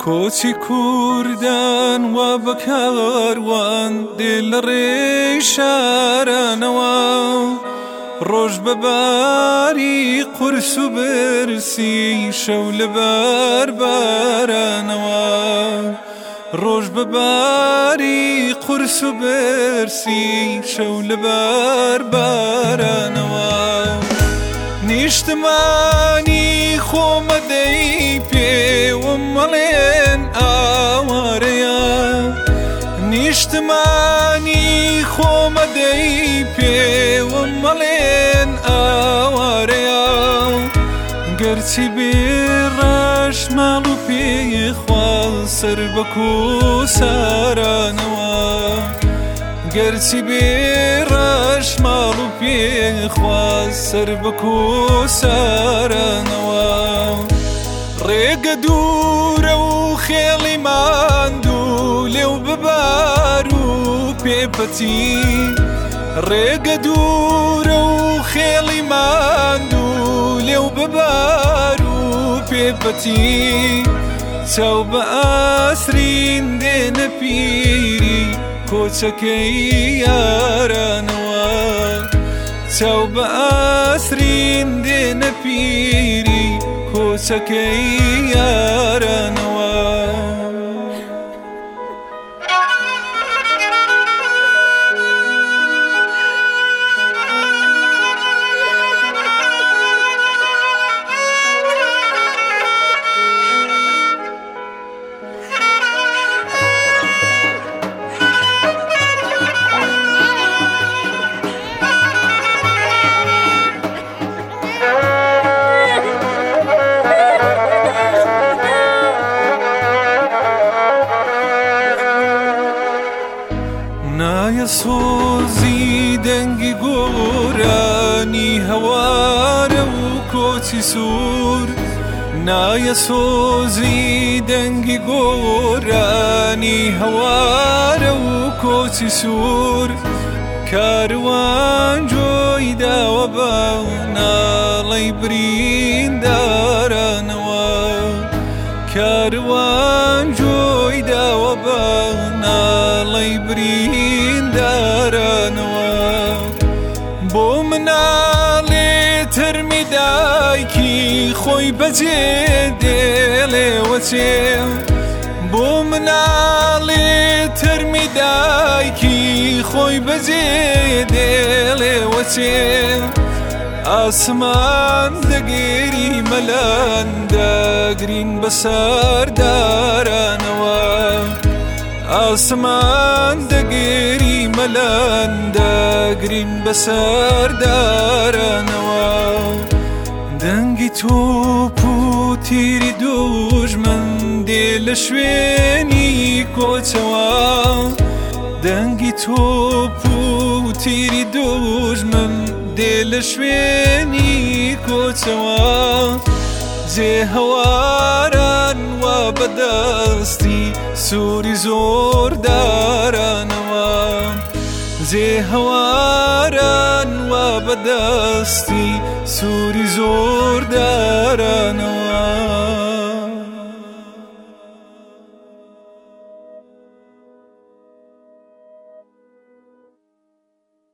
کۆچی کوردان و بەکاروان دێ لە ڕێی شارانەوە ڕۆژ بەباری قورس و برسی شەو لەبەر بارانەوە ڕۆژ بەباری قورس و برسی شەو لەبەر بارانەوە نیشتمانی خۆمەدەی پێوەم مەڵێن ئاوارەیە نیشتمانی خۆمەدەی پێوەم مەڵێن ئاوارەیە گەرچی بێڕەش ماڵ و پێخوا سەر بە کوسارانەوە گەرچی بێڕەش ماڵ و پێخوا سەر بە کوسارانەوە ڕێگە دوورە و خێڵی ماندوو لێو ببار و پێپەتی ڕێگە دوورە و خێڵی ماندوو لێو ببار و پێپەتی چاو بە ئاسرین دێنە پیری کۆچەکەی یارانەوە چاو بە ئاسرین دێنە پیری کۆچەکەی یارانەوە نایە سۆزی دەنگی گۆرانی هەوارە و کۆچی سوور نایە سۆزی دەنگی گۆرانی هەوارە و کۆچی سوور کاروان جۆی داوە بە ناڵەی بریندارانەوە کاروان جۆی داوە بە ناڵەی بریندارانەوە بۆ مناڵێ تەرمی دایکی خۆی بەجێ دێڵێوە چێ بۆ مناڵێ تەرمی دایکی خۆی بەجێ دێڵێوە چێ ئاسمان دەگێری مەلان دەگرین بەسەر دارانەوە ئاسمان دەگێری مەلان دەگرین بەسەر دارانەوە دەنگی تۆپ و تیری دوژمن دێ لە شوێنی کۆچەوە دەنگی تۆپ و تیری دوژمن دێ لە شوێنی کۆچەوە جێ هەواران وا بەدەستی سووری زۆر دارانەوە جێ هەواران وا بەدەستی سووری زۆر دارانەوە